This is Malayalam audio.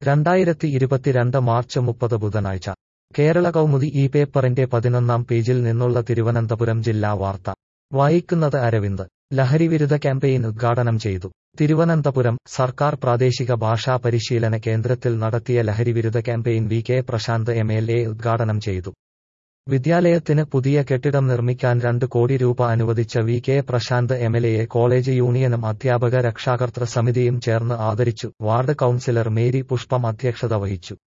2022 മാർച്ച് 30 ബുധനാഴ്ച കേരള കൗമുദി ഈ പേപ്പറിന്റെ 11-ാം പേജിൽ നിന്നുള്ള തിരുവനന്തപുരം ജില്ലാ വാർത്ത വായിക്കുന്നത് അരവിന്ദ്. ലഹരിവിരുദ്ധ ക്യാമ്പയിൻ ഉദ്ഘാടനം ചെയ്തു. തിരുവനന്തപുരം സർക്കാർ പ്രാദേശിക ഭാഷാ പരിശീലന കേന്ദ്രത്തിൽ നടത്തിയ ലഹരിവിരുദ്ധ campaign V K Prasanth MLA ഉദ്ഘാടനം ചെയ്തു. വിദ്യാലയത്തിന് പുതിയ കെട്ടിടം നിർമ്മിക്കാൻ 2 കോടി രൂപ അനുവദിച്ച V K Prasanth MLA college യൂണിയനും അധ്യാപക രക്ഷാകർതൃ സമിതിയും ചേർന്ന് ആദരിച്ചു. വാർഡ് കൗൺസിലർ മേരി പുഷ്പം അധ്യക്ഷത വഹിച്ചു.